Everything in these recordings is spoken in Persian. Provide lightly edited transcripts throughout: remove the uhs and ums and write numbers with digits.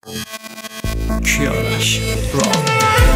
کیارش رام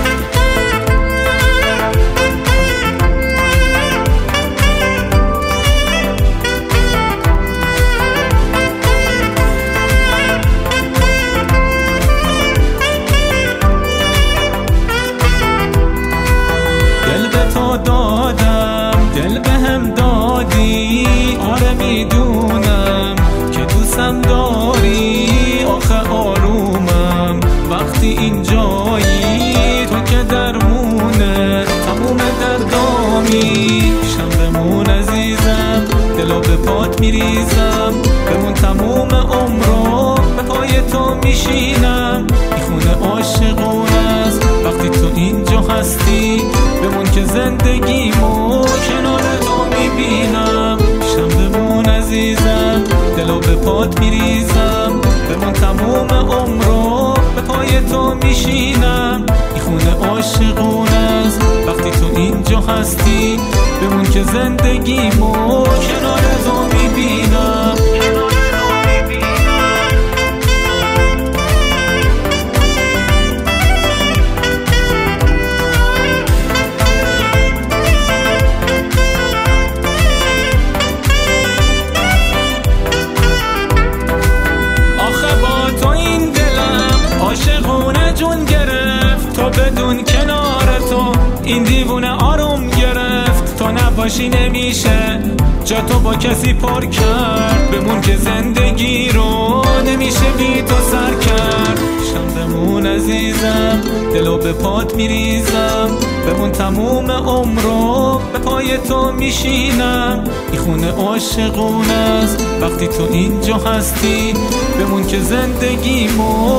دادم دل بهم دادی، آره میدونم که دوستم داری. آخه آرومم وقتی اینجایی، تو که درمونه تموم دردامی. شم عزیزم دلو به پات میریزم، بمون تموم عمرو به پای تو میشینم. این خونه عاشقونه است وقتی تو اینجا هستی، بمون که زندگیمو کنار تو میبینم. شم بمون عزیزم دلو به پات میریزم، بمون تموم عمرو به پای تو میشینم. این خونه عاشقونه است وقتی تو اینجا هستی، بمون که زندگیمو کنار تو میبینم. عاشقونه جون گرفت تو بدون کنار تو، این دیوونه آروم گرفت. تو نباشی نمیشه جا تو با کسی پر کرد، بمون که زندگی رو نمیشه بی تو سر کرد. شم بمون عزیزم دلو به پات میریزم، بمون تموم عمرو به پای تو میشینم. این خونه عاشقونه است وقتی تو اینجا هستی، بمون که زندگیمو